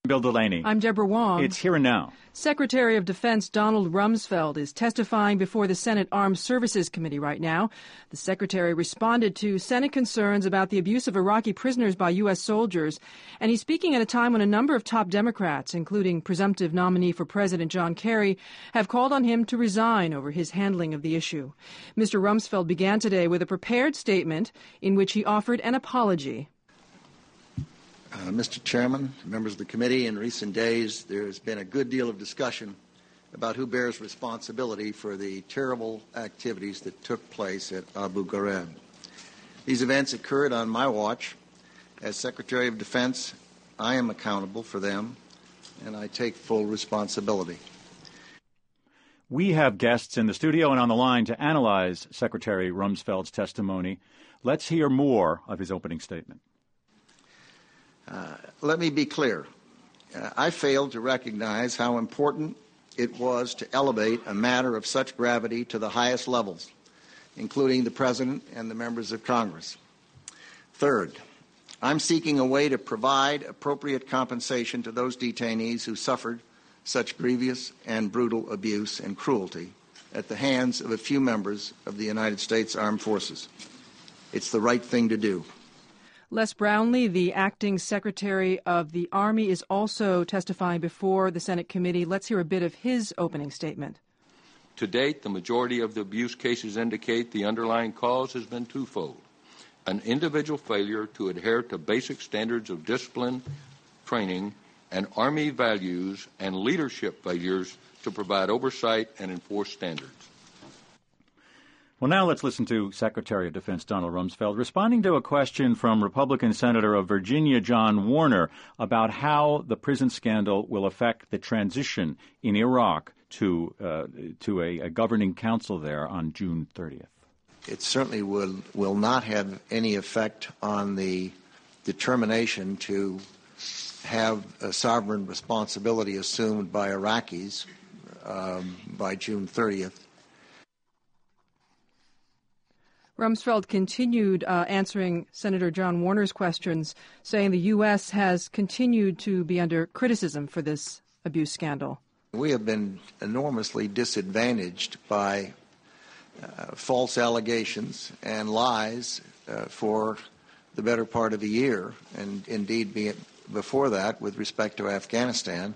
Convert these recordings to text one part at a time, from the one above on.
Bill Delaney. I'm Deborah Wong. It's Here and Now. Secretary of Defense Donald Rumsfeld is testifying before the Senate Armed Services Committee right now. The Secretary responded to Senate concerns about the abuse of Iraqi prisoners by U.S. soldiers, and he's speaking at a time when a number of top Democrats, including presumptive nominee for President John Kerry, have called on him to resign over his handling of the issue. Mr. Rumsfeld began today with a prepared statement in which he offered an apology. Mr. Chairman, members of the committee, in recent days there has been a good deal of discussion about who bears responsibility for the terrible activities that took place at Abu Ghraib. These events occurred on my watch. As Secretary of Defense, I am accountable for them, and I take full responsibility. We have guests in the studio and on the line to analyze Secretary Rumsfeld's testimony. Let's hear more of his opening statement. Let me be clear. I failed to recognize how important it was to elevate a matter of such gravity to the highest levels, including the President and the members of Congress. Third, I'm seeking a way to provide appropriate compensation to those detainees who suffered such grievous and brutal abuse and cruelty at the hands of a few members of the United States Armed Forces. It's the right thing to do. Les Brownlee, the acting Secretary of the Army, is also testifying before the Senate committee. Let's hear a bit of his opening statement. To date, the majority of the abuse cases indicate the underlying cause has been twofold: an individual failure to adhere to basic standards of discipline, training, and Army values, and leadership failures to provide oversight and enforce standards. Well, now let's listen to Secretary of Defense Donald Rumsfeld responding to a question from Republican Senator of Virginia John Warner about how the prison scandal will affect the transition in Iraq to a governing council there on June 30th. It certainly will not have any effect on the determination to have a sovereign responsibility assumed by Iraqis by June 30th. Rumsfeld continued answering Senator John Warner's questions, saying the U.S. has continued to be under criticism for this abuse scandal. We have been enormously disadvantaged by false allegations and lies for the better part of a year, and indeed before that with respect to Afghanistan,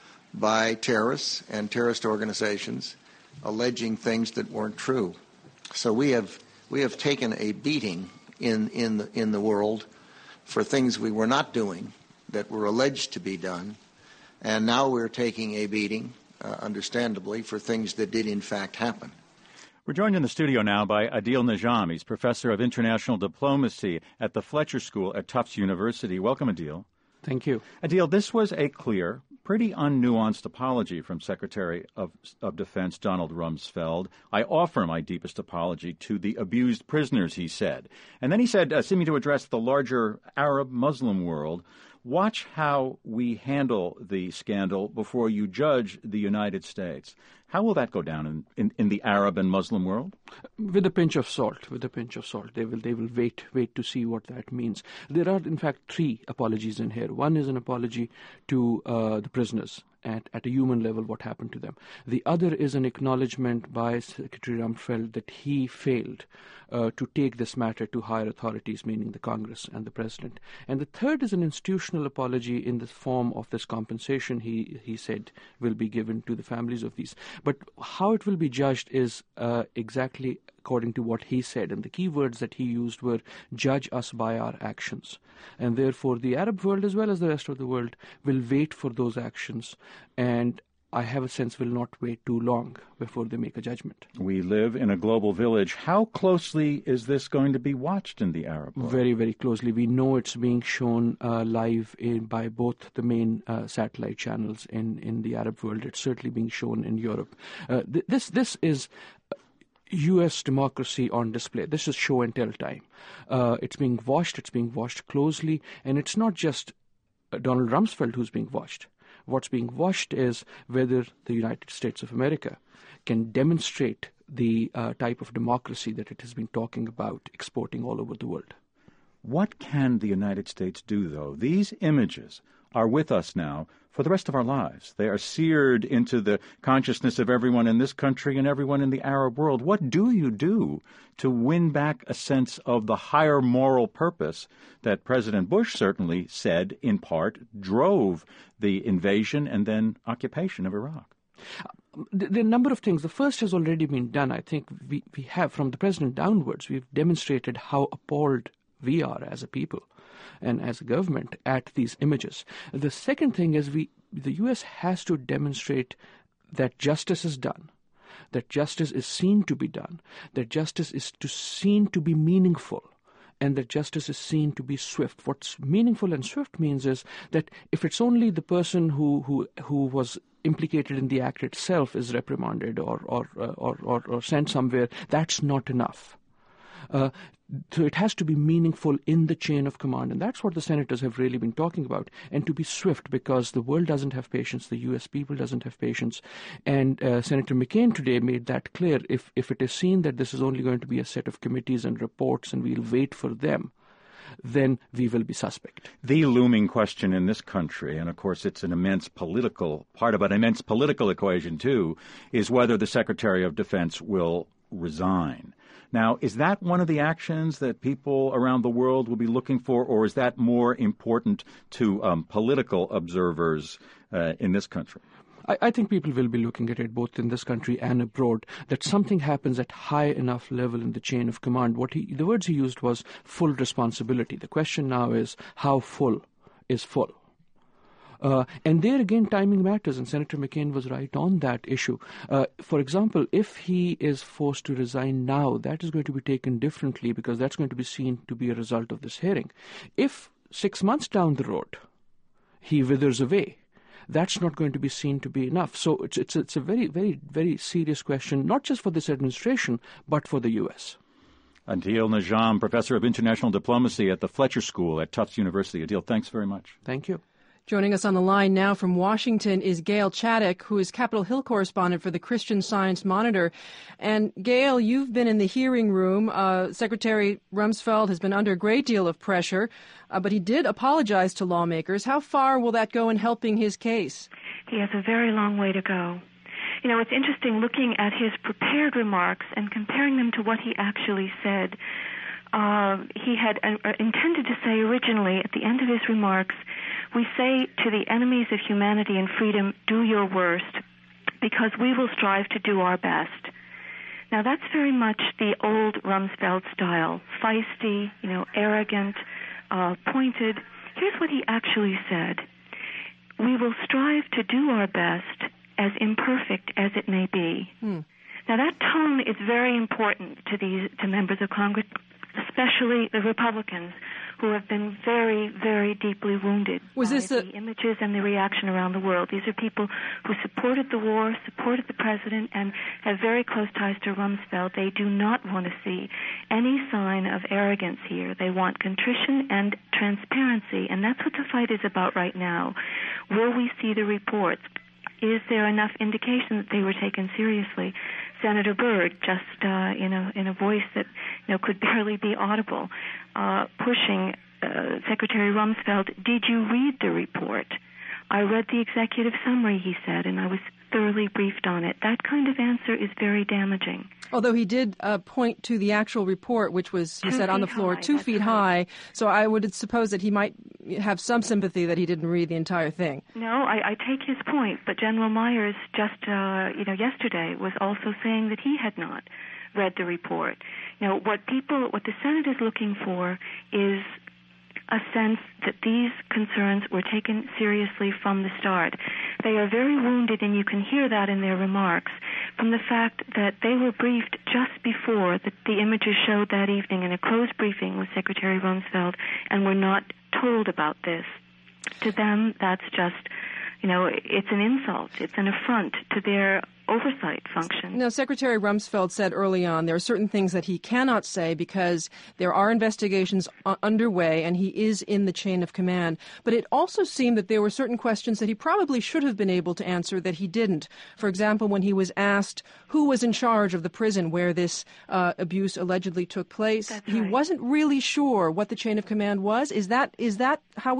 by terrorists and terrorist organizations alleging things that weren't true. So we have taken a beating in the world for things we were not doing that were alleged to be done, and now we're taking a beating, understandably, for things that did in fact happen. We're joined in the studio now by Adil Najam. He's professor of international diplomacy at the Fletcher School at Tufts University. Welcome, Adil. Thank you. Adil, this was a clear, pretty unnuanced apology from Secretary of Defense Donald Rumsfeld. I offer my deepest apology to the abused prisoners, he said. And then he said, seeming to address the larger Arab-Muslim world, watch how we handle the scandal before you judge the United States. How will that go down in the Arab and Muslim world? With a pinch of salt. With a pinch of salt. They will wait to see what that means. There are, in fact, three apologies in here. One is an apology to the prisoners at a human level, what happened to them. The other is an acknowledgement by Secretary Rumsfeld that he failed to take this matter to higher authorities, meaning the Congress and the President. And the third is an institutional apology in the form of this compensation he said will be given to the families of these. But how it will be judged is exactly according to what he said. And the key words that he used were, judge us by our actions. And therefore, the Arab world, as well as the rest of the world, will wait for those actions. And I have a sense will not wait too long before they make a judgment. We live in a global village. How closely is this going to be watched in the Arab world? Very, very closely. We know it's being shown live by both the main satellite channels in the Arab world. It's certainly being shown in Europe. This is U.S. democracy on display. This is show and tell time. It's being watched closely, and it's not just Donald Rumsfeld who's being watched. What's being watched is whether the United States of America can demonstrate the type of democracy that it has been talking about exporting all over the world. What can the United States do, though? These images are with us now for the rest of our lives. They are seared into the consciousness of everyone in this country and everyone in the Arab world. What do you do to win back a sense of the higher moral purpose that President Bush certainly said, in part, drove the invasion and then occupation of Iraq? There are a number of things. The first has already been done. I think we have, from the president downwards, we've demonstrated how appalled we are as a people and as a government at these images. The second thing is the U.S. has to demonstrate that justice is done, that justice is seen to be done, that justice is seen to be meaningful, and that justice is seen to be swift. What's meaningful and swift means is that if it's only the person who was implicated in the act itself is reprimanded or sent somewhere, that's not enough. So it has to be meaningful in the chain of command, and that's what the senators have really been talking about, and to be swift, because the world doesn't have patience, the U.S. people doesn't have patience, and Senator McCain today made that clear. If it is seen that this is only going to be a set of committees and reports and we'll wait for them, then we will be suspect. The looming question in this country, and of course it's an immense political part of an immense political equation too, is whether the Secretary of Defense will resign. Now, is that one of the actions that people around the world will be looking for, or is that more important to political observers in this country? I think people will be looking at it both in this country and abroad, that something happens at high enough level in the chain of command. The words he used was full responsibility. The question now is, how full is full? And there again, timing matters, and Senator McCain was right on that issue. For example, if he is forced to resign now, that is going to be taken differently, because that's going to be seen to be a result of this hearing. If 6 months down the road he withers away, that's not going to be seen to be enough. So it's a very, very, very serious question, not just for this administration, but for the U.S. Adil Najam, Professor of International Diplomacy at the Fletcher School at Tufts University. Adil, thanks very much. Thank you. Joining us on the line now from Washington is Gail Chaddock, who is Capitol Hill correspondent for the Christian Science Monitor. And Gail, you've been in the hearing room. Secretary Rumsfeld has been under a great deal of pressure, but he did apologize to lawmakers. How far will that go in helping his case? He has a very long way to go. You know, it's interesting looking at his prepared remarks and comparing them to what he actually said. He had intended to say originally at the end of his remarks, we say to the enemies of humanity and freedom, do your worst, because we will strive to do our best. Now that's very much the old Rumsfeld style, feisty, arrogant, pointed. Here's what he actually said. We will strive to do our best, as imperfect as it may be. Now that tone is very important to members of Congress, especially the Republicans, who have been very, very deeply wounded by the images and the reaction around the world. These are people who supported the war, supported the president, and have very close ties to Rumsfeld. They do not want to see any sign of arrogance here. They want contrition and transparency, and that's what the fight is about right now. Will we see the reports? Is there enough indication that they were taken seriously? Senator Byrd, just in a voice that could barely be audible, pushing Secretary Rumsfeld, did you read the report? I read the executive summary, he said, and I was thoroughly briefed on it. That kind of answer is very damaging. Although he did point to the actual report, which was, he said, on the floor, 2 feet high. So I would suppose that he might have some sympathy that he didn't read the entire thing. No, I take his point. But General Myers just, yesterday was also saying that he had not read the report. What the Senate is looking for is a sense that these concerns were taken seriously from the start. They are very wounded, and you can hear that in their remarks, from the fact that they were briefed just before the images showed that evening in a closed briefing with Secretary Rumsfeld, and were not told about this. To them, that's just, it's an insult. It's an affront to their oversight function. Now, Secretary Rumsfeld said early on there are certain things that he cannot say because there are investigations underway and he is in the chain of command. But it also seemed that there were certain questions that he probably should have been able to answer that he didn't. For example, when he was asked who was in charge of the prison where this abuse allegedly took place, he wasn't really sure what the chain of command was. Is that how we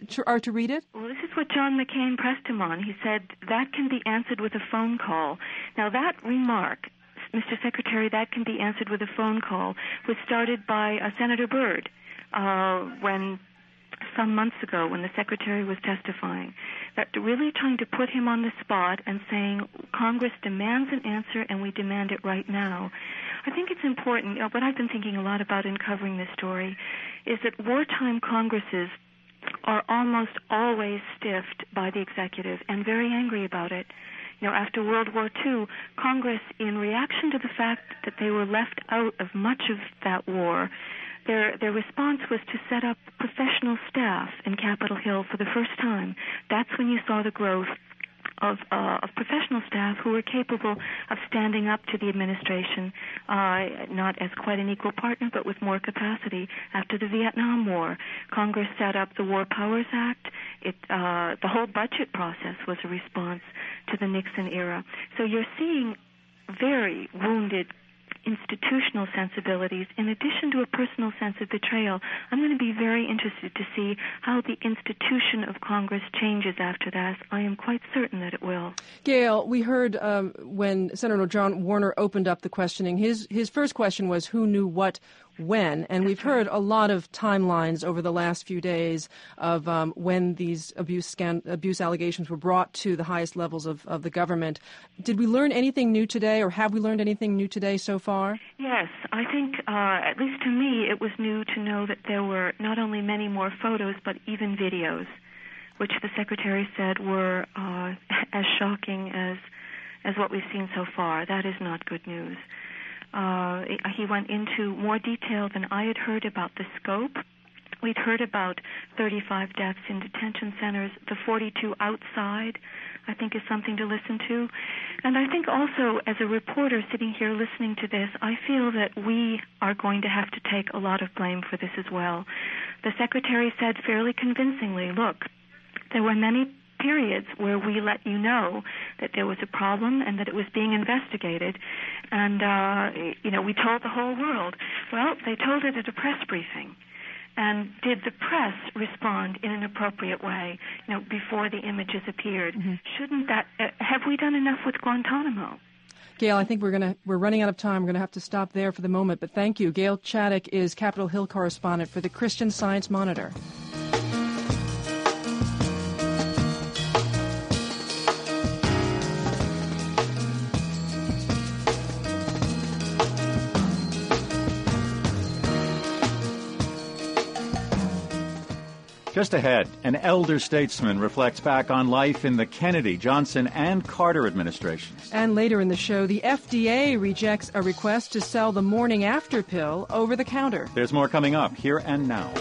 to read it? Well, this is what John McCain pressed him on. He said, that can be answered with a phone call. Now, that remark, Mr. Secretary, that can be answered with a phone call, was started by Senator Byrd when some months ago when the Secretary was testifying, that really trying to put him on the spot and saying Congress demands an answer and we demand it right now. I think it's important. What I've been thinking a lot about in covering this story is that wartime Congresses are almost always stiffed by the executive and very angry about it. After World War II, Congress, in reaction to the fact that they were left out of much of that war, their response was to set up professional staff in Capitol Hill for the first time. That's when you saw the growth of professional staff who were capable of standing up to the administration, not as quite an equal partner, but with more capacity. After the Vietnam War, Congress set up the War Powers Act. The whole budget process was a response to the Nixon era. So you're seeing very wounded institutional sensibilities in addition to a personal sense of betrayal. I'm going to be very interested to see how the institution of Congress changes after that. I am quite certain that it will. Gail, we heard when Senator John Warner opened up the questioning, his first question was who knew what when, and we've heard a lot of timelines over the last few days of when these abuse allegations were brought to the highest levels of the government. Did we learn anything new today, or have we learned anything new today so far? Yes, I think, at least to me, it was new to know that there were not only many more photos, but even videos, which the Secretary said were as shocking as what we've seen so far. That is not good news. He went into more detail than I had heard about the scope. We'd heard about 35 deaths in detention centers. The 42 outside, I think, is something to listen to. And I think also, as a reporter sitting here listening to this, I feel that we are going to have to take a lot of blame for this as well. The Secretary said fairly convincingly, look, there were many periods where we let you know that there was a problem and that it was being investigated, and we told the whole world. Well, they told it at a press briefing, and did the press respond in an appropriate way? Before the images appeared, shouldn't that? Have we done enough with Guantanamo? Gail, I think we're running out of time. We're going to have to stop there for the moment, but thank you. Gail Chaddock is Capitol Hill correspondent for the Christian Science Monitor. Just ahead, an elder statesman reflects back on life in the Kennedy, Johnson, and Carter administrations. And later in the show, the FDA rejects a request to sell the morning after pill over the counter. There's more coming up here and now.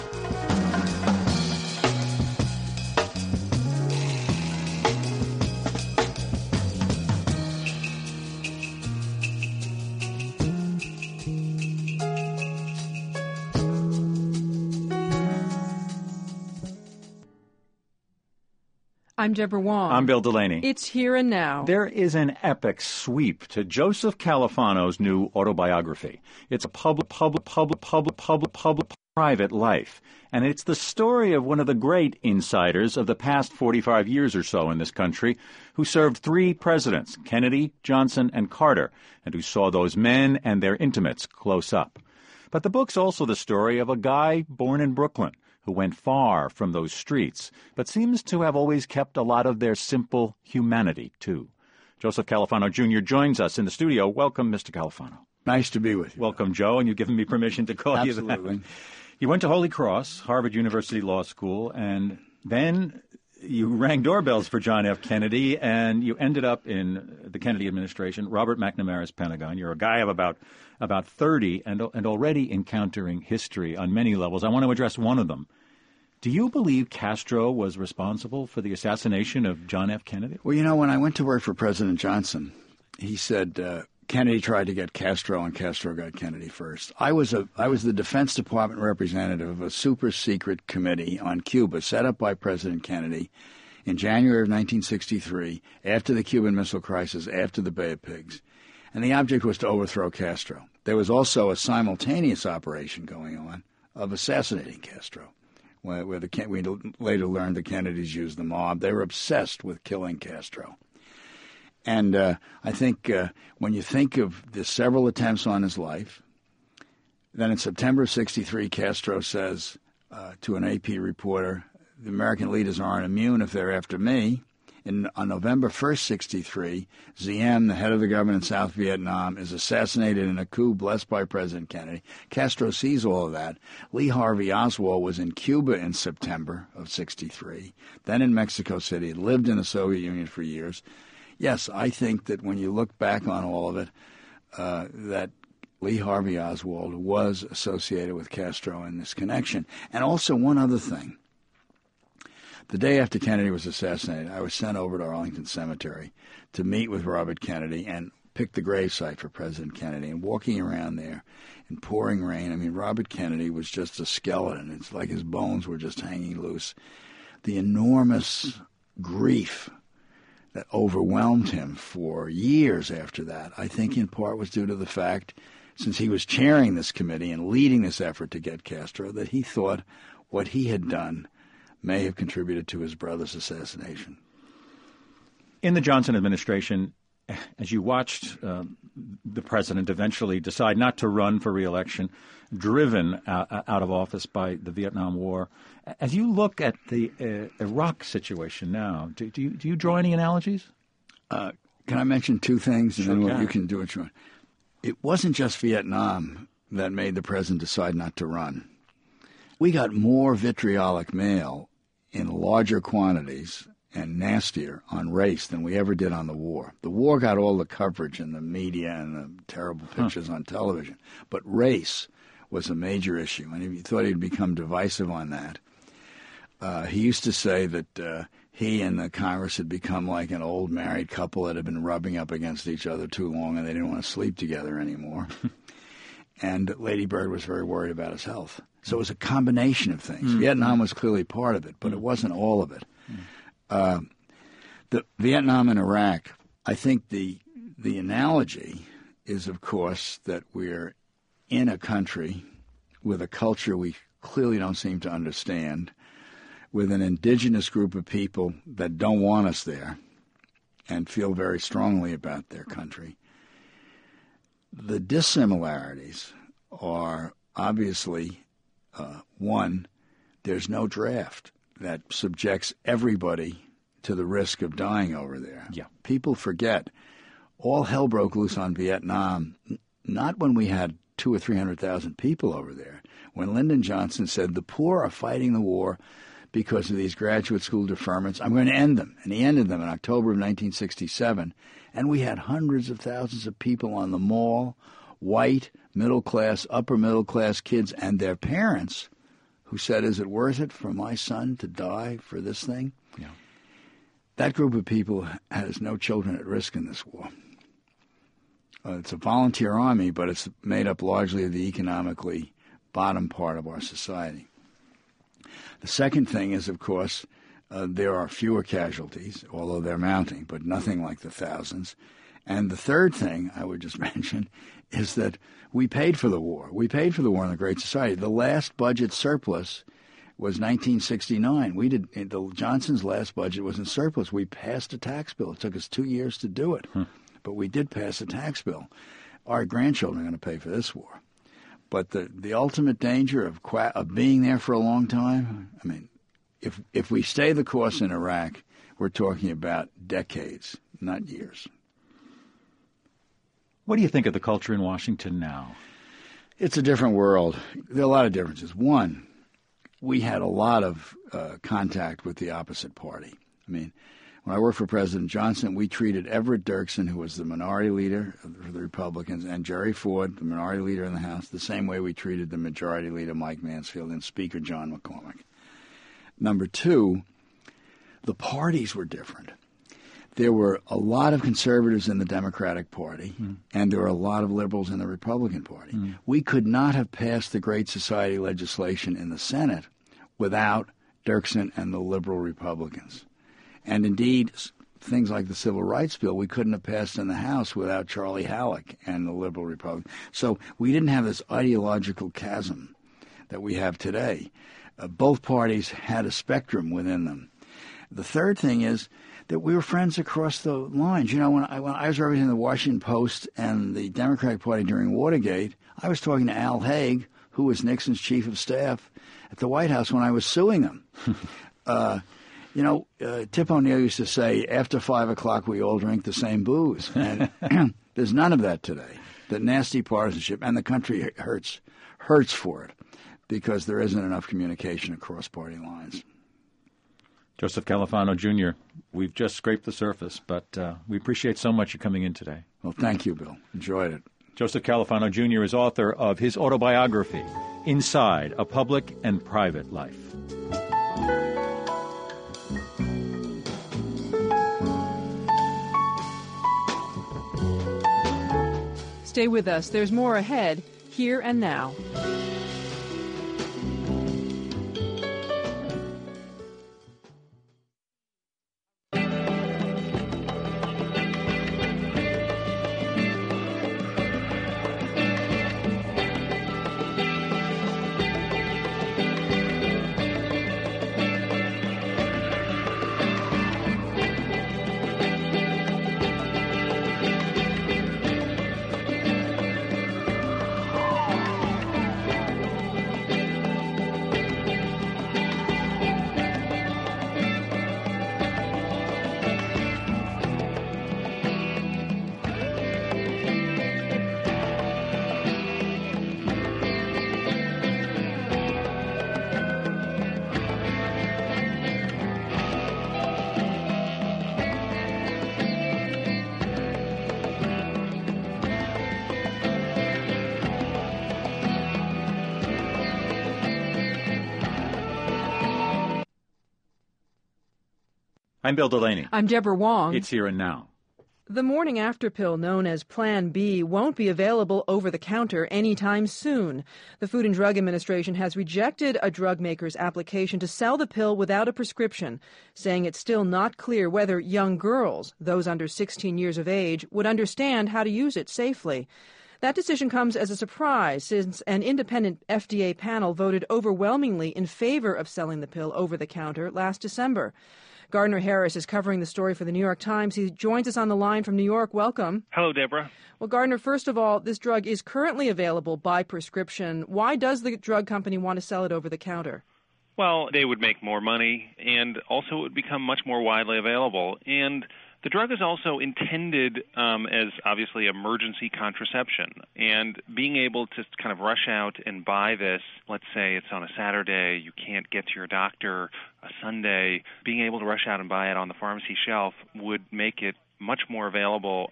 I'm Deborah Wong. I'm Bill Delaney. It's Here and Now. There is an epic sweep to Joseph Califano's new autobiography. It's a public private life. And it's the story of one of the great insiders of the past 45 years or so in this country, who served 3 presidents, Kennedy, Johnson, and Carter, and who saw those men and their intimates close up. But the book's also the story of a guy born in Brooklyn, who went far from those streets, but seems to have always kept a lot of their simple humanity, too. Joseph Califano, Jr. joins us in the studio. Welcome, Mr. Califano. Nice to be with you. Welcome, Joe, and you've given me permission to call you that. Absolutely. You went to Holy Cross, Harvard University Law School, and then you rang doorbells for John F. Kennedy, and you ended up in the Kennedy administration, Robert McNamara's Pentagon. You're a guy of about 30 and already encountering history on many levels. I want to address one of them. Do you believe Castro was responsible for the assassination of John F. Kennedy? Well, when I went to work for President Johnson, he said Kennedy tried to get Castro and Castro got Kennedy first. I was the Defense Department representative of a super secret committee on Cuba set up by President Kennedy in January of 1963, after the Cuban Missile Crisis, after the Bay of Pigs. And the object was to overthrow Castro. There was also a simultaneous operation going on of assassinating Castro. where we later learned the Kennedys used the mob. They were obsessed with killing Castro. And I think when you think of the several attempts on his life, then in September of 1963, Castro says to an AP reporter, the American leaders aren't immune if they're after me. On November 1st, 1963, Diem, the head of the government in South Vietnam, is assassinated in a coup blessed by President Kennedy. Castro sees all of that. Lee Harvey Oswald was in Cuba in September of 1963, then in Mexico City, lived in the Soviet Union for years. Yes, I think that when you look back on all of it, that Lee Harvey Oswald was associated with Castro in this connection. And also one other thing. The day after Kennedy was assassinated, I was sent over to Arlington Cemetery to meet with Robert Kennedy and pick the gravesite for President Kennedy. And walking around there in pouring rain, I mean, Robert Kennedy was just a skeleton. It's like his bones were just hanging loose. The enormous grief that overwhelmed him for years after that, I think in part was due to the fact, since he was chairing this committee and leading this effort to get Castro, that he thought what he had done may have contributed to his brother's assassination. In the Johnson administration, as you watched the president eventually decide not to run for re-election, driven out of office by the Vietnam War, as you look at the Iraq situation now, do you draw any analogies? Can I mention two things? And then you can do what you want. It wasn't just Vietnam that made the president decide not to run. We got more vitriolic mail in larger quantities and nastier on race than we ever did on the war. The war got all the coverage in the media and the terrible pictures on television. But race was a major issue, and if you thought he'd become divisive on that, he used to say that he and the Congress had become like an old married couple that had been rubbing up against each other too long and they didn't want to sleep together anymore. And Lady Bird was very worried about his health. So it was a combination of things. Vietnam was clearly part of it, but it wasn't all of it. The Vietnam and Iraq, I think the analogy is, of course, that we're in a country with a culture we clearly don't seem to understand, with an indigenous group of people that don't want us there and feel very strongly about their country. The dissimilarities are obviously, one, there's no draft that subjects everybody to the risk of dying over there. Yeah. People forget all hell broke loose on Vietnam, not when we had 200,000 or 300,000 people over there. When Lyndon Johnson said the poor are fighting the war because of these graduate school deferments, I'm going to end them. And he ended them in October of 1967. And we had hundreds of thousands of people on the mall, white, middle-class, upper-middle-class kids and their parents who said, is it worth it for my son to die for this thing? Yeah. That group of people has no children at risk in this war. It's a volunteer army, but it's made up largely of the economically bottom part of our society. The second thing is, of course, there are fewer casualties, although they're mounting, but nothing like the thousands. And the third thing I would just mention is that we paid for the war. We paid for the war in the Great Society. The last budget surplus was 1969. Johnson's last budget was in surplus. We passed a tax bill. It took us 2 years to do it, but we did pass a tax bill. Our grandchildren are going to pay for this war. But the ultimate danger of being there for a long time, I mean, if we stay the course in Iraq, we're talking about decades, not years. What do you think of the culture in Washington now? It's a different world. There are a lot of differences. One, we had a lot of contact with the opposite party. I mean, when I worked for President Johnson, we treated Everett Dirksen, who was the minority leader for the Republicans, and Jerry Ford, the minority leader in the House, the same way we treated the majority leader, Mike Mansfield, and Speaker John McCormack. Number two, the parties were different. There were a lot of conservatives in the Democratic Party, and there were a lot of liberals in the Republican Party. We could not have passed the Great Society legislation in the Senate without Dirksen and the liberal Republicans. And indeed, things like the Civil Rights Bill, we couldn't have passed in the House without Charlie Halleck and the liberal Republicans. So we didn't have this ideological chasm that we have today. Both parties had a spectrum within them. The third thing is that we were friends across the lines. You know, when I was representing the Washington Post and the Democratic Party during Watergate, I was talking to Al Haig, who was Nixon's chief of staff at the White House when I was suing him. Tip O'Neill used to say, after 5 o'clock, we all drink the same booze. And there's none of that today. The nasty partisanship, and the country hurts for it because there isn't enough communication across party lines. Joseph Califano, Jr., we've just scraped the surface, but we appreciate so much you coming in today. Well, thank you, Bill. Enjoyed it. Joseph Califano, Jr. is author of his autobiography, Inside a Public and Private Life. Stay with us. There's more ahead, here and now. I'm Bill Delaney. I'm Deborah Wong. It's Here and Now. The morning after pill known as Plan B won't be available over the counter anytime soon. The Food and Drug Administration has rejected a drug maker's application to sell the pill without a prescription, saying it's still not clear whether young girls, those under 16 years of age, would understand how to use it safely. That decision comes as a surprise since an independent FDA panel voted overwhelmingly in favor of selling the pill over the counter last December. Gardner Harris is covering the story for the New York Times. He joins us on the line from New York. Welcome. Hello, Deborah. Well, Gardner, first of all, this drug is currently available by prescription. Why does the drug company want to sell it over the counter? Well, they would make more money, and also it would become much more widely available. And the drug is also intended as, obviously, emergency contraception. And being able to kind of rush out and buy this, let's say it's on a Saturday, you can't get to your doctor, a Sunday, being able to rush out and buy it on the pharmacy shelf would make it much more available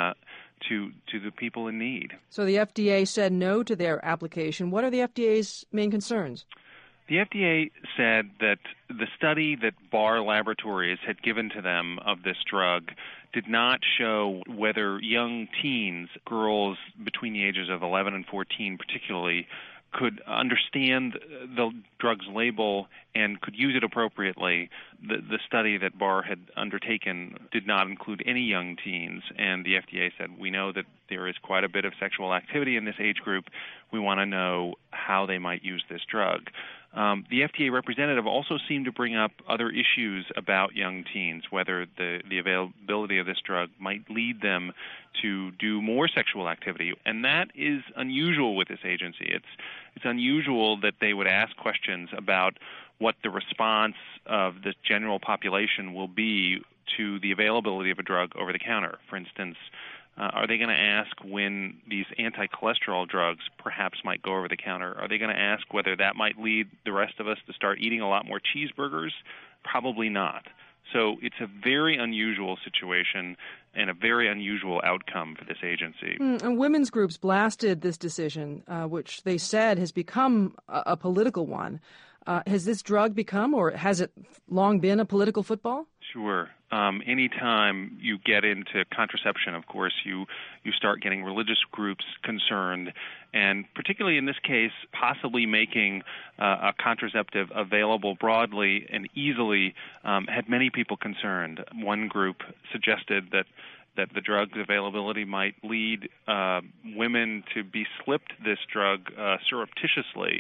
to the people in need. So the FDA said no to their application. What are the FDA's main concerns? The FDA said that the study that Barr Laboratories had given to them of this drug did not show whether young teens, girls between the ages of 11 and 14 particularly, could understand the drug's label and could use it appropriately. The study that Barr had undertaken did not include any young teens, and the FDA said, we know that there is quite a bit of sexual activity in this age group. We want to know how they might use this drug. The FDA representative also seemed to bring up other issues about young teens, whether the availability of this drug might lead them to do more sexual activity. And that is unusual with this agency. It's unusual that they would ask questions about what the response of the general population will be to the availability of a drug over the counter. For instance, are they going to ask when these anti-cholesterol drugs perhaps might go over the counter? Are they going to ask whether that might lead the rest of us to start eating a lot more cheeseburgers? Probably not. So it's a very unusual situation and a very unusual outcome for this agency. And women's groups blasted this decision, which they said has become a political one. Has this drug become, or has it long been, a political football? Sure. Anytime you get into contraception, of course, you start getting religious groups concerned, and particularly in this case, possibly making a contraceptive available broadly and easily had many people concerned. One group suggested that the drug's availability might lead women to be slipped this drug surreptitiously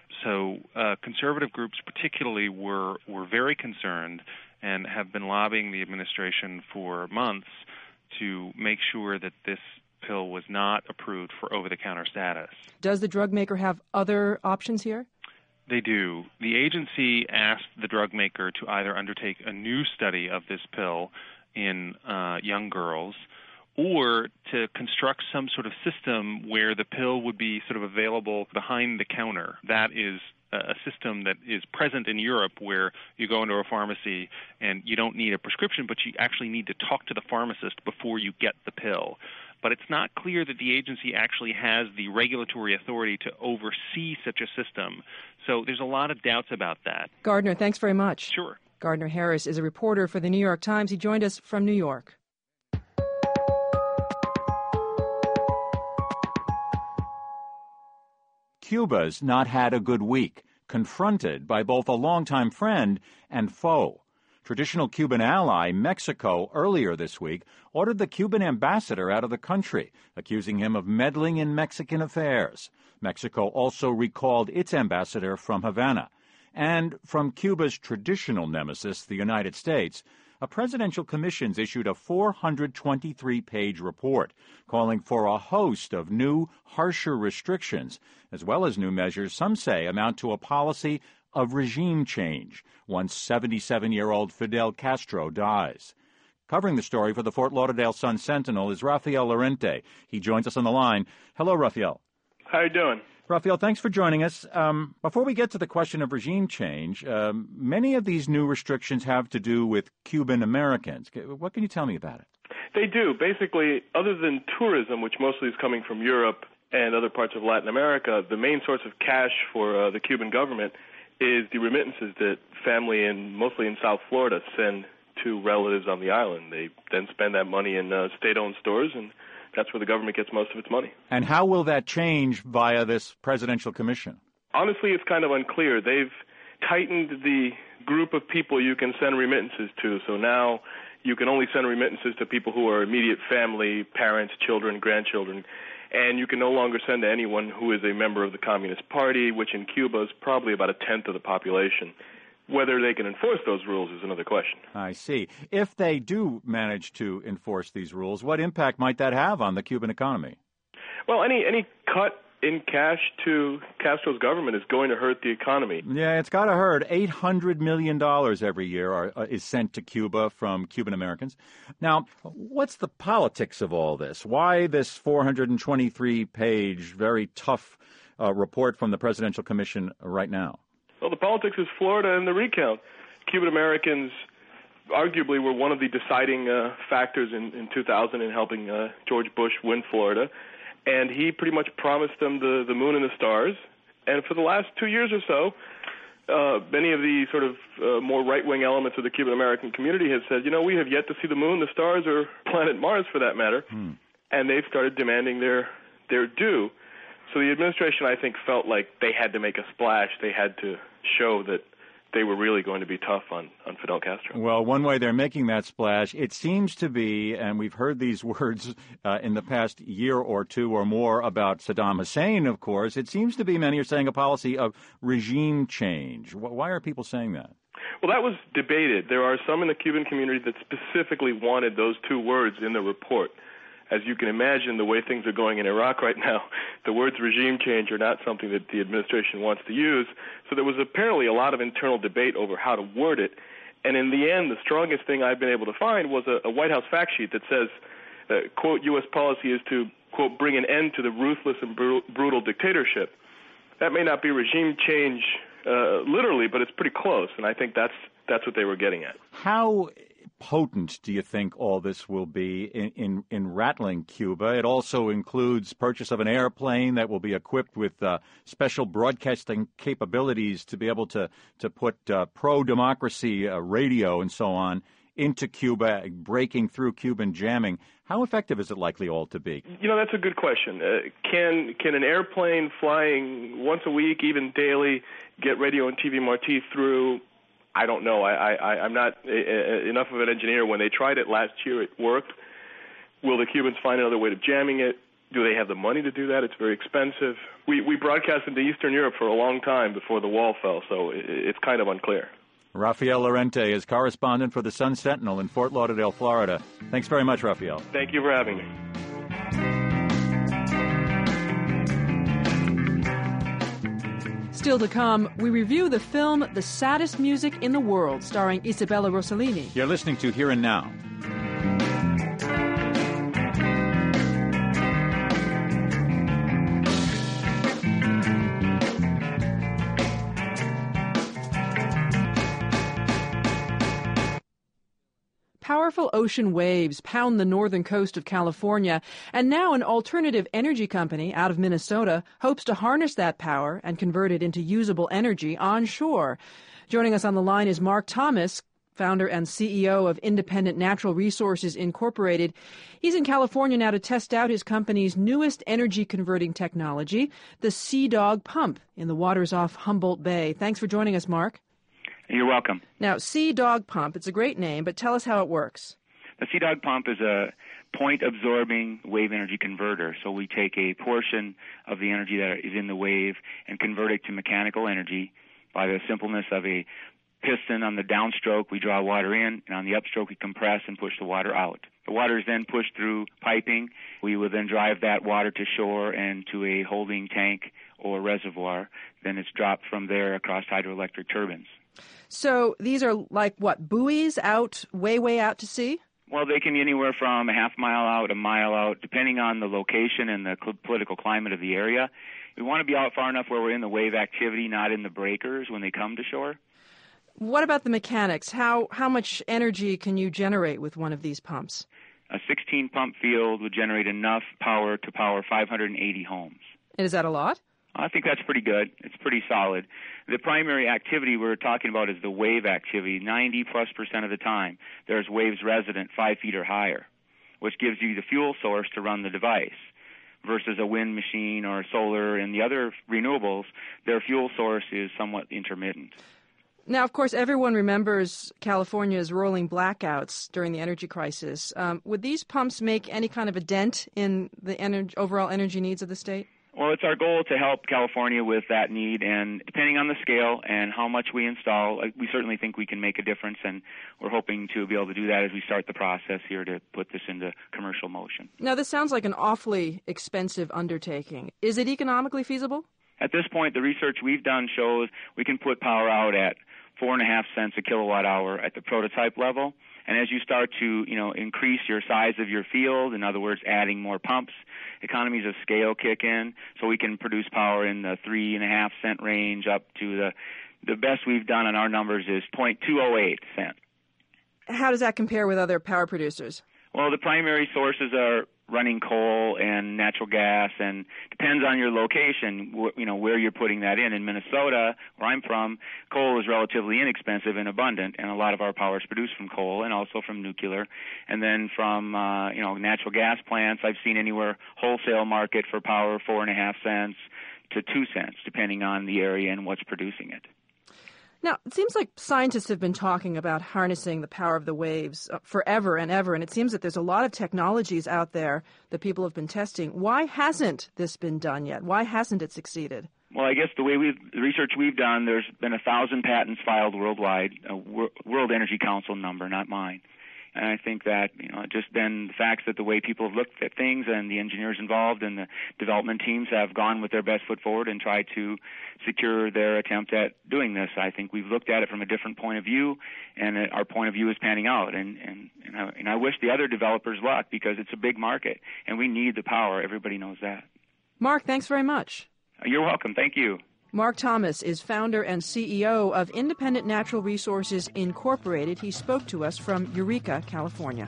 So conservative groups particularly were very concerned and have been lobbying the administration for months to make sure that this pill was not approved for over-the-counter status. Does the drug maker have other options here? They do. The agency asked the drug maker to either undertake a new study of this pill in young girls or to construct some sort of system where the pill would be sort of available behind the counter. That is a system that is present in Europe where you go into a pharmacy and you don't need a prescription, but you actually need to talk to the pharmacist before you get the pill. But it's not clear that the agency actually has the regulatory authority to oversee such a system. So there's a lot of doubts about that. Gardner, thanks very much. Sure. Gardner Harris is a reporter for the New York Times. He joined us from New York. Cuba's not had a good week, confronted by both a longtime friend and foe. Traditional Cuban ally Mexico earlier this week ordered the Cuban ambassador out of the country, accusing him of meddling in Mexican affairs. Mexico also recalled its ambassador from Havana. And from Cuba's traditional nemesis, the United States, a presidential commission's issued a 423-page report calling for a host of new, harsher restrictions, as well as new measures some say amount to a policy of regime change once 77-year-old Fidel Castro dies. Covering the story for the Fort Lauderdale Sun-Sentinel is Rafael Lorente. He joins us on the line. Hello, Rafael. How are you doing? Rafael, thanks for joining us. Before we get to the question of regime change, many of these new restrictions have to do with Cuban Americans. What can you tell me about it? They do. Basically, other than tourism, which mostly is coming from Europe and other parts of Latin America, the main source of cash for the Cuban government is the remittances that family, mostly in South Florida, send to relatives on the island. They then spend that money in state-owned stores, and that's where the government gets most of its money. And how will that change via this presidential commission? Honestly, it's kind of unclear. They've tightened the group of people you can send remittances to. So now you can only send remittances to people who are immediate family, parents, children, grandchildren. And you can no longer send to anyone who is a member of the Communist Party, which in Cuba is probably about a tenth of the population. Whether they can enforce those rules is another question. I see. If they do manage to enforce these rules, what impact might that have on the Cuban economy? Well, any cut in cash to Castro's government is going to hurt the economy. Yeah, it's got to hurt. $800 million every year is sent to Cuba from Cuban Americans. Now, what's the politics of all this? Why this 423-page, very tough report from the Presidential Commission right now? Well, the politics is Florida and the recount. Cuban Americans arguably were one of the deciding factors in 2000 in helping George Bush win Florida. And he pretty much promised them the moon and the stars. And for the last 2 years or so, many of the sort of more right-wing elements of the Cuban American community have said, we have yet to see the moon, the stars, or planet Mars for that matter. And they've started demanding their due. So the administration, I think, felt like they had to make a splash. They had to show that they were really going to be tough on Fidel Castro. Well, one way they're making that splash, it seems to be, and we've heard these words in the past year or two or more about Saddam Hussein, of course, it seems to be, many are saying, a policy of regime change. Why are people saying that? Well, that was debated. There are some in the Cuban community that specifically wanted those two words in the report. As you can imagine, the way things are going in Iraq right now, the words regime change are not something that the administration wants to use. So there was apparently a lot of internal debate over how to word it. And in the end, the strongest thing I've been able to find was a White House fact sheet that says, quote, U.S. policy is to, quote, bring an end to the ruthless and brutal dictatorship. That may not be regime change literally, but it's pretty close. And I think that's what they were getting at. How potent do you think all this will be in rattling Cuba? It also includes purchase of an airplane that will be equipped with special broadcasting capabilities to be able to put pro-democracy radio and so on into Cuba, breaking through Cuban jamming. How effective is it likely all to be? That's a good question. Can an airplane flying once a week, even daily, get radio and TV Marti through? I don't know. I'm not enough of an engineer. When they tried it last year, it worked. Will the Cubans find another way of jamming it? Do they have the money to do that? It's very expensive. We broadcast into Eastern Europe for a long time before the wall fell, so it's kind of unclear. Rafael Lorente is correspondent for the Sun Sentinel in Fort Lauderdale, Florida. Thanks very much, Rafael. Thank you for having me. Still to come, we review the film The Saddest Music in the World, starring Isabella Rossellini. You're listening to Here and Now. Powerful ocean waves pound the northern coast of California, and now an alternative energy company out of Minnesota hopes to harness that power and convert it into usable energy onshore. Joining us on the line is Mark Thomas, founder and CEO of Independent Natural Resources Incorporated. He's in California now to test out his company's newest energy-converting technology, the Sea Dog pump in the waters off Humboldt Bay. Thanks for joining us, Mark. You're welcome. Now, Sea Dog Pump, it's a great name, but tell us how it works. The Sea Dog Pump is a point-absorbing wave energy converter. So we take a portion of the energy that is in the wave and convert it to mechanical energy by the simpleness of a piston. On the downstroke, we draw water in, and on the upstroke, we compress and push the water out. The water is then pushed through piping. We will then drive that water to shore and to a holding tank or reservoir. Then it's dropped from there across hydroelectric turbines. So these are like, what, buoys out, way out to sea? Well, they can be anywhere from a half mile out, a mile out, depending on the location and the political climate of the area. We want to be out far enough where we're in the wave activity, not in the breakers when they come to shore. What about the mechanics? How much energy can you generate with one of these pumps? A 16-pump field would generate enough power to power 580 homes. And is that a lot? I think that's pretty good. It's pretty solid. The primary activity we're talking about is the wave activity. 90+% of the time, there's waves resident 5 feet or higher, which gives you the fuel source to run the device. Versus a wind machine or solar and the other renewables, their fuel source is somewhat intermittent. Now, of course, everyone remembers California's rolling blackouts during the energy crisis. Would these pumps make any kind of a dent in the overall energy needs of the state? Well, it's our goal to help California with that need, and depending on the scale and how much we install, we certainly think we can make a difference, and we're hoping to be able to do that as we start the process here to put this into commercial motion. Now, this sounds like an awfully expensive undertaking. Is it economically feasible? At this point, the research we've done shows we can put power out at 4.5 cents a kilowatt hour at the prototype level. And as you start to, increase your size of your field, in other words, adding more pumps, economies of scale kick in, so we can produce power in the 3.5 cent range up to the best we've done on our numbers is 0.208 cent. How does that compare with other power producers? Well, the primary sources are running coal and natural gas, and depends on your location, where you're putting that in. In Minnesota, where I'm from, coal is relatively inexpensive and abundant, and a lot of our power is produced from coal and also from nuclear. And then from, natural gas plants, I've seen anywhere wholesale market for power 4.5 cents to 2 cents, depending on the area and what's producing it. Now, it seems like scientists have been talking about harnessing the power of the waves forever and ever, and it seems that there's a lot of technologies out there that people have been testing. Why hasn't this been done yet? Why hasn't it succeeded? Well, I guess the research we've done, there's been 1,000 patents filed worldwide, a World Energy Council number, not mine. And I think that, just been the facts that the way people have looked at things and the engineers involved and the development teams have gone with their best foot forward and tried to secure their attempt at doing this. I think we've looked at it from a different point of view, and our point of view is panning out. And I wish the other developers luck, because it's a big market, and we need the power. Everybody knows that. Mark, thanks very much. You're welcome. Thank you. Mark Thomas is founder and CEO of Independent Natural Resources Incorporated. He spoke to us from Eureka, California.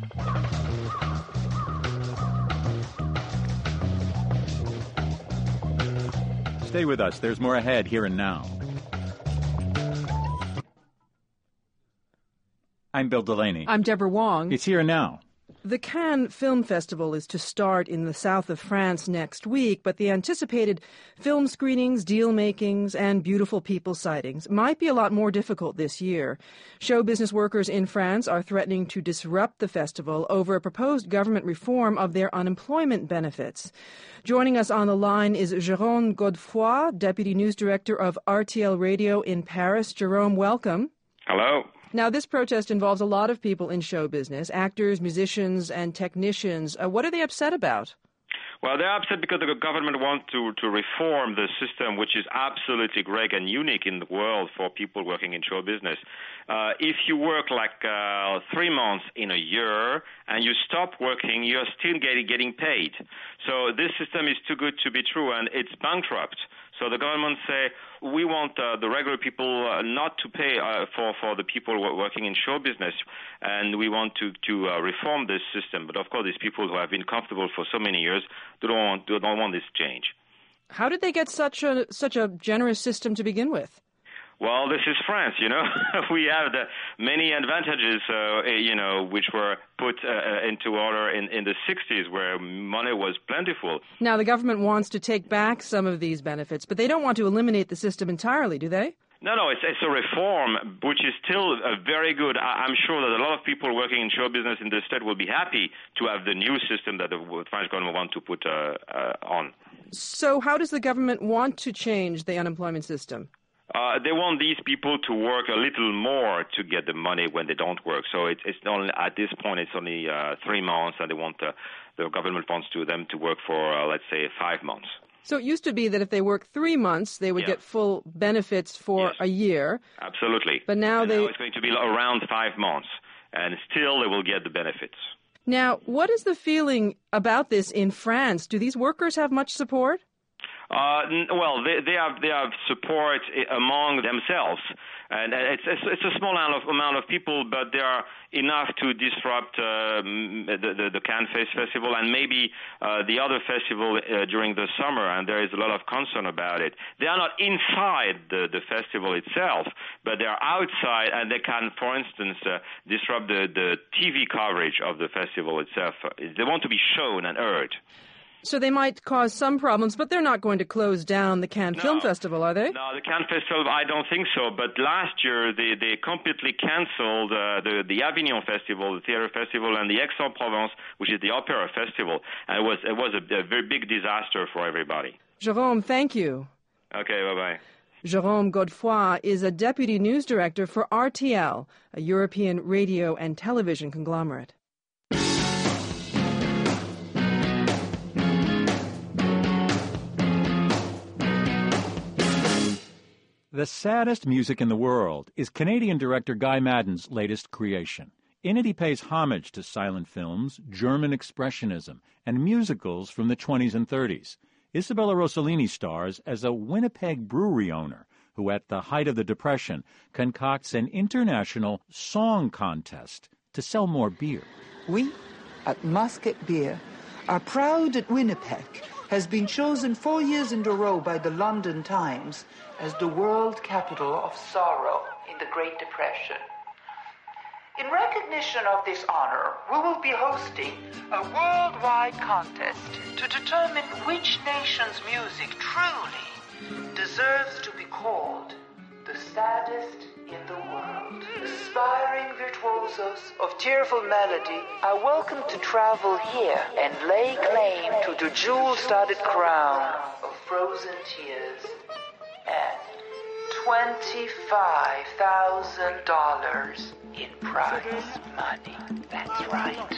Stay with us. There's more ahead, Here and Now. I'm Bill Delaney. I'm Deborah Wong. It's Here and Now. The Cannes Film Festival is to start in the south of France next week, but the anticipated film screenings, deal-makings, and beautiful people sightings might be a lot more difficult this year. Show business workers in France are threatening to disrupt the festival over a proposed government reform of their unemployment benefits. Joining us on the line is Jérôme Godefroy, Deputy News Director of RTL Radio in Paris. Jérôme, welcome. Hello. Now, this protest involves a lot of people in show business, actors, musicians, and technicians. What are they upset about? Well, they're upset because the government wants to reform the system, which is absolutely great and unique in the world for people working in show business. If you work like 3 months in a year and you stop working, you're still getting paid. So this system is too good to be true, and it's bankrupt. So the government say, we want the regular people not to pay for the people working in show business, and we want to reform this system. But of course, these people who have been comfortable for so many years don't want this change. How did they get such a generous system to begin with? Well, this is France, we have many advantages, which were put into order in the 60s where money was plentiful. Now, the government wants to take back some of these benefits, but they don't want to eliminate the system entirely, do they? No, it's a reform which is still very good. I'm sure that a lot of people working in show business in the state will be happy to have the new system that the French government want to put on. So how does the government want to change the unemployment system? They want these people to work a little more to get the money when they don't work. So it's only at this point it's only 3 months, and they want the government wants them to work for let's say 5 months. So it used to be that if they work 3 months, they would get full benefits for a year. Absolutely. But now now it's going to be around 5 months, and still they will get the benefits. Now, what is the feeling about this in France? Do these workers have much support? Well, they have support among themselves, and it's a small amount of people, but they are enough to disrupt the Cannes Festival and maybe the other festival during the summer, and there is a lot of concern about it. They are not inside the festival itself, but they are outside, and they can, for instance, disrupt the TV coverage of the festival itself. They want to be shown and heard. So they might cause some problems, but they're not going to close down the Cannes Film Festival, are they? No, the Cannes Festival, I don't think so. But last year, they completely canceled the Avignon Festival, the theater festival, and the Aix-en-Provence, which is the opera festival. And it was a very big disaster for everybody. Jérôme, thank you. Okay, bye-bye. Jérôme Godefroy is a deputy news director for RTL, a European radio and television conglomerate. The Saddest Music in the World is Canadian director Guy Maddin's latest creation. In it, he pays homage to silent films, German expressionism, and musicals from the 20s and 30s. Isabella Rossellini stars as a Winnipeg brewery owner who, at the height of the Depression, concocts an international song contest to sell more beer. We, at Musket Beer, are proud that Winnipeg has been chosen 4 years in a row by the London Times as the world capital of sorrow in the Great Depression. In recognition of this honor, we will be hosting a worldwide contest to determine which nation's music truly deserves to be called the saddest in the world. Aspiring virtuosos of tearful melody are welcome to travel here and lay claim to the jewel-studded crown of frozen tears and $25,000 in prize money. That's right.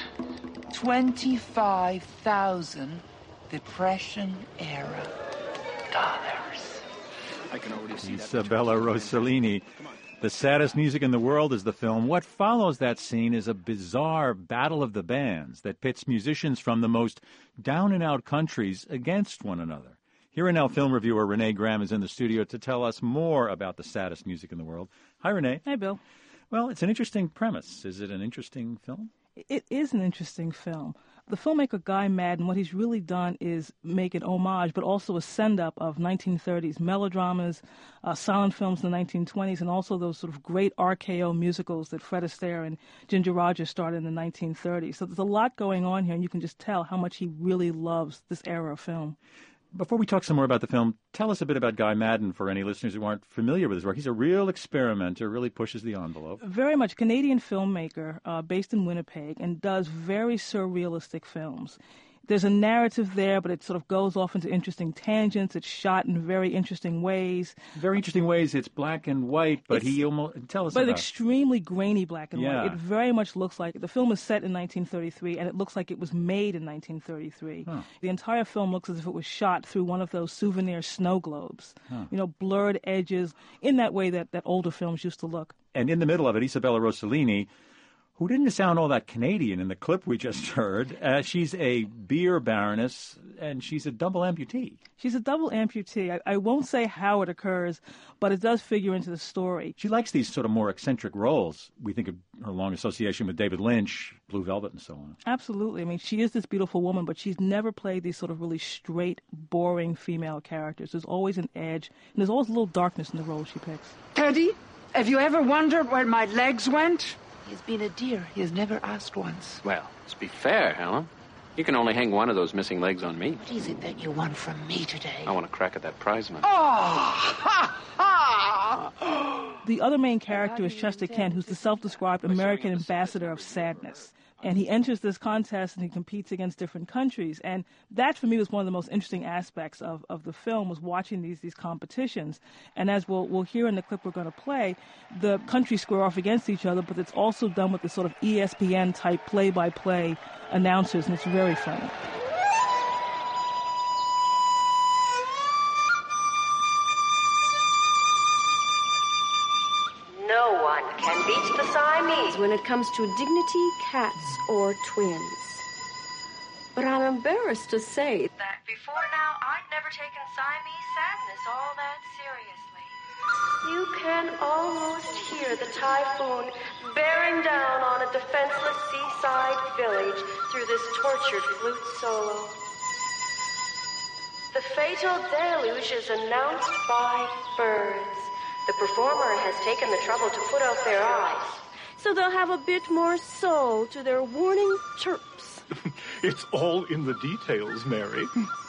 25,000 Depression-era dollars. I can already see Isabella Rossellini. The Saddest Music in the World is the film. What follows that scene is a bizarre battle of the bands that pits musicians from the most down-and-out countries against one another. Here and now, film reviewer Renee Graham is in the studio to tell us more about The Saddest Music in the World. Hi, Renee. Hi, Bill. Well, it's an interesting premise. Is it an interesting film? It is an interesting film. The filmmaker Guy Maddin, what he's really done is make an homage, but also a send-up of 1930s melodramas, silent films in the 1920s, and also those sort of great RKO musicals that Fred Astaire and Ginger Rogers started in the 1930s. So there's a lot going on here, and you can just tell how much he really loves this era of film. Before we talk some more about the film, tell us a bit about Guy Maddin for any listeners who aren't familiar with his work. He's a real experimenter, really pushes the envelope. Very much. Canadian filmmaker based in Winnipeg and does very surrealistic films. There's a narrative there, but it sort of goes off into interesting tangents. It's shot in very interesting ways. Very interesting ways. It's black and white, but he almost... Tell us about it. But extremely grainy black and white. It very much looks like... The film is set in 1933, and it looks like it was made in 1933. Huh. The entire film looks as if it was shot through one of those souvenir snow globes. Huh. You know, blurred edges, in that way that older films used to look. And in the middle of it, Isabella Rossellini, who didn't sound all that Canadian in the clip we just heard. She's a beer baroness, and she's a double amputee. She's a double amputee. I won't say how it occurs, but it does figure into the story. She likes these sort of more eccentric roles. We think of her long association with David Lynch, Blue Velvet, and so on. Absolutely. I mean, she is this beautiful woman, but she's never played these sort of really straight, boring female characters. There's always an edge, and there's always a little darkness in the role she picks. Teddy, have you ever wondered where my legs went? He's been a dear. He has never asked once. Well, let's be fair, Helen. You can only hang one of those missing legs on me. What is it that you want from me today? I want a crack at that prize money. Oh! Ha! Ha! The other main character is Chester Kent, who's the self-described American ambassador of sadness. And he enters this contest and he competes against different countries. And that, for me, was one of the most interesting aspects of the film, was watching these competitions. And as we'll hear in the clip we're going to play, the countries square off against each other, but it's also done with this sort of ESPN-type play-by-play announcers, and it's very funny. No one can beat the Siamese when it comes to dignity, cats, or twins. But I'm embarrassed to say that before now I'd never taken Siamese sadness all that seriously. You can almost hear the typhoon bearing down on a defenseless seaside village through this tortured flute solo. The fatal deluge is announced by birds. The performer has taken the trouble to put out their eyes, so they'll have a bit more soul to their warning chirps. It's all in the details, Mary.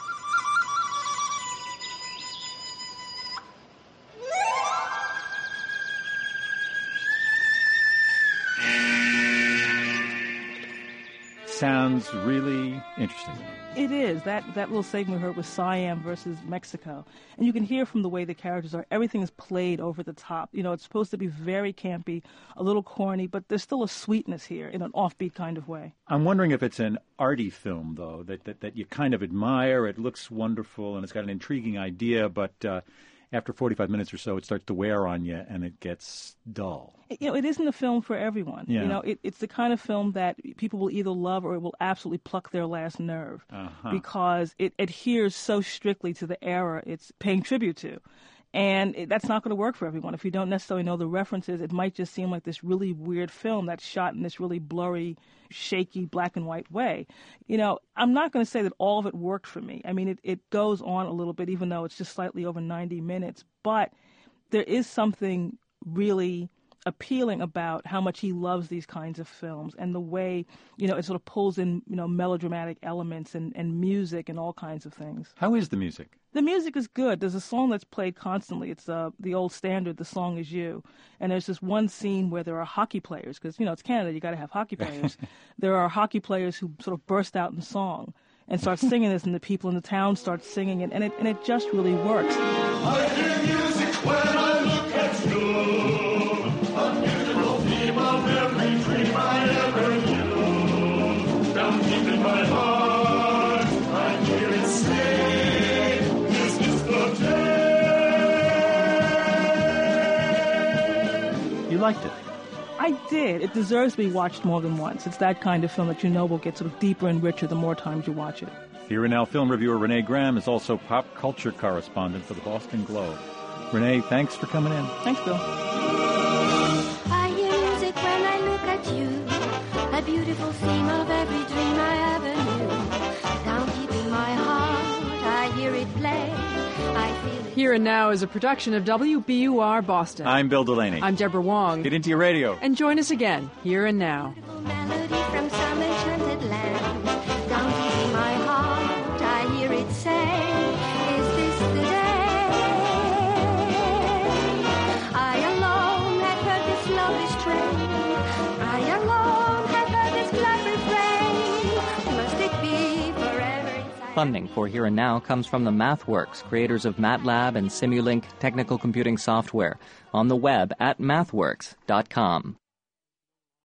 Sounds really interesting. It is. That little segment we heard was Siam versus Mexico. And you can hear from the way the characters are, everything is played over the top. You know, it's supposed to be very campy, a little corny, but there's still a sweetness here in an offbeat kind of way. I'm wondering if it's an arty film, though, that you kind of admire. It looks wonderful, and it's got an intriguing idea, but after 45 minutes or so, it starts to wear on you, and it gets dull. You know, it isn't a film for everyone. Yeah. You know, it's the kind of film that people will either love or it will absolutely pluck their last nerve because it adheres so strictly to the era it's paying tribute to. And that's not going to work for everyone. If you don't necessarily know the references, it might just seem like this really weird film that's shot in this really blurry, shaky, black and white way. You know, I'm not going to say that all of it worked for me. I mean, it goes on a little bit, even though it's just slightly over 90 minutes. But there is something really appealing about how much he loves these kinds of films and the way, you know, it sort of pulls in, you know, melodramatic elements and music and all kinds of things. How is the music? The music is good. There's a song that's played constantly. It's the old standard, The Song Is You. And there's this one scene where there are hockey players, because, you know, it's Canada, you got to have hockey players. There are hockey players who sort of burst out in song and start singing this, and the people in the town start singing it, and it just really works. I hear music when I look at you. A beautiful theme of every dream I ever knew. Down deep in my heart, I hear it say, this is the day. You liked it? I did. It deserves to be watched more than once. It's that kind of film that you know will get sort of deeper and richer the more times you watch it. Here and Now film reviewer Renee Graham is also pop culture correspondent for the Boston Globe. Renee, thanks for coming in. Thanks, Bill. I hear beautiful theme of every dream I ever knew. Down deep in my heart, I hear it play. I feel it. Here and Now is a production of WBUR Boston. I'm Bill Delaney. I'm Deborah Wong. Get into your radio. And join us again, Here and Now. Melody from some enchanted land. Down deep in my heart, I hear it say, is this the day? I alone have heard this lovely strain. I alone have heard this glad refrain. Must it be forever inside? Funding for Here and Now comes from the MathWorks, creators of MATLAB and Simulink technical computing software, on the web at mathworks.com.